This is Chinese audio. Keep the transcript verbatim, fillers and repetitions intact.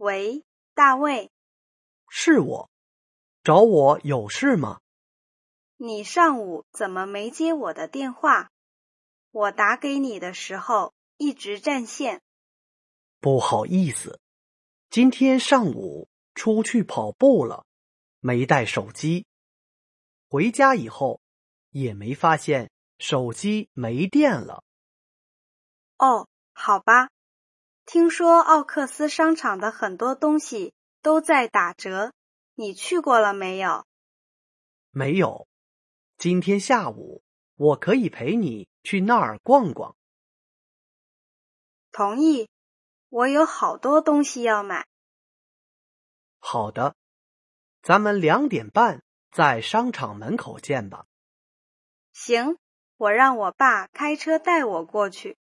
喂，大卫， 是我，找我有事吗？ 你上午怎么没接我的电话？我打给你的时候一直占线。 不好意思，今天上午出去跑步了，没带手机。回家以后也没发现手机没电了。 哦，好吧。听说奥克斯商场的很多东西都在打折，你去过了没有？ 没有，今天下午我可以陪你去那儿逛逛。 同意，我有好多东西要买。 好的，咱们两点半在商场门口见吧。 行，我让我爸开车带我过去。